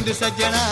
पिंड सज्जणा।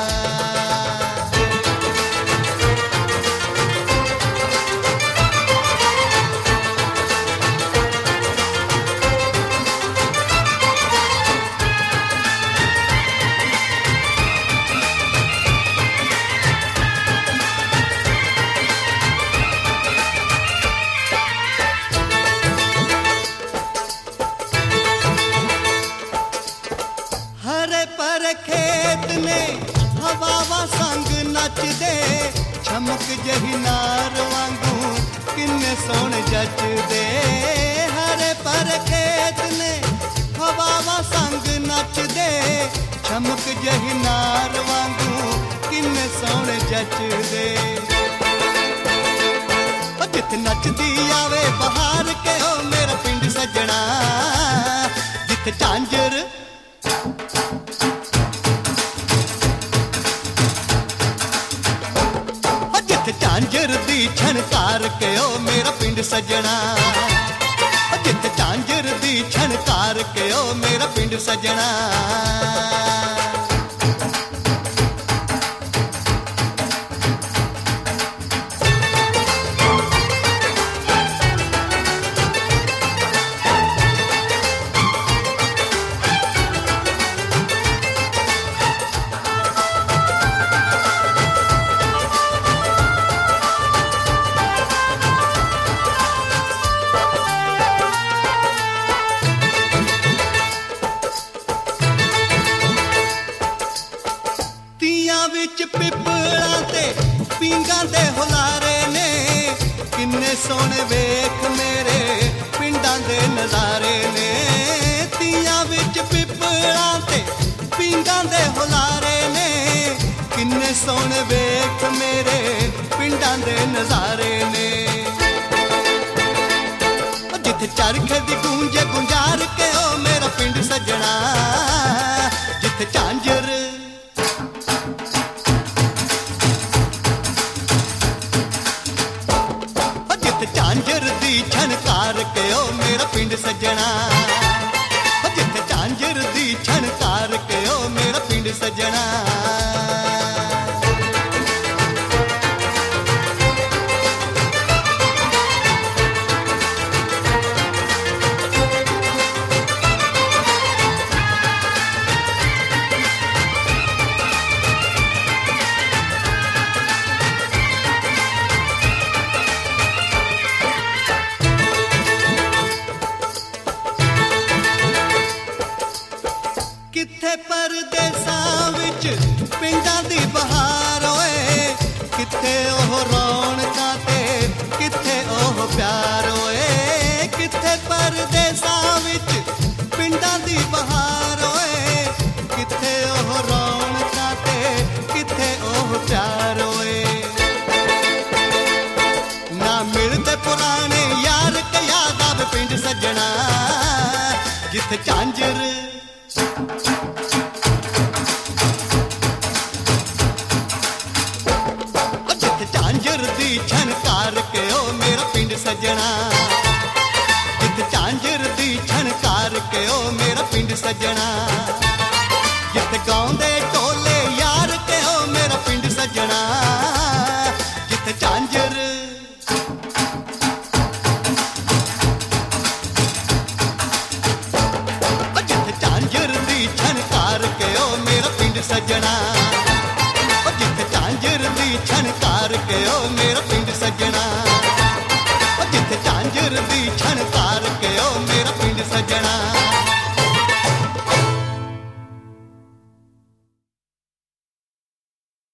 हरे पर खेत ने हवावा संग नचदे, छमक जही नार वांगू किन्ने सोहणे जचदे। हरे पर खेत ने हवावा संग नचदे, छमक जही नार वांगू किन्ने सोहणे जचदे। जिथे नचदी आवे बहार के ओ मेरा पिंड सज्जणा, जिथे झांझर झांझर दी छणकार के ओ मेरा पिंड सज्जणा, जिथे झांझर दी छणकार के ओ मेरा पिंड सज्जणा। विच पिपड़ा ते पींगां दे हुलारे ने, किन्ने सोहणे वेख मेरे पिंडां दे नज़ारे ने। तियां विच पिपड़ा ते पींगां दे हुलारे ने, किन्ने सोहणे वेख मेरे पिंडां दे नज़ारे ने। जिथे चरखे दी गूंजे गुंजार के ओ मेरा पिंड सज्जणा, जिथे झांझर झांझर दी छणकार के ओ मेरा पिंड सज्जणा, जिथे झांझर दी छणकार के ओ मेरा पिंड सज्जणा। किथे परदेसां विच पिंडां दी बहार होए, किथे ओह रौनकां ते किथे ओह प्यार होए। किथे परदेसां विच पिंडां दी बहार होए, किथे ओह रौनकां ते किथे ओह प्यार होए। ना मिलदे पुराने यार के याद आवे पिंड सज्जणा, जिथे झांझर झांझर दी छणकार के ओ मेरा पिंड सज्जणा, जिथे झांझर दी छणकार के ओ मेरा पिंड सज्जणा। जिथे गाउंदे टोले यार के ओ मेरा पिंड सज्जणा, जिथे झांझर जिथे झांझर दी छणकार के ओ मेरा पिंड सज्जणा, जिथे झांझर दी छणकार के ओ मेरा पिंड सज्जणा, जिथे झांझर दी छणकार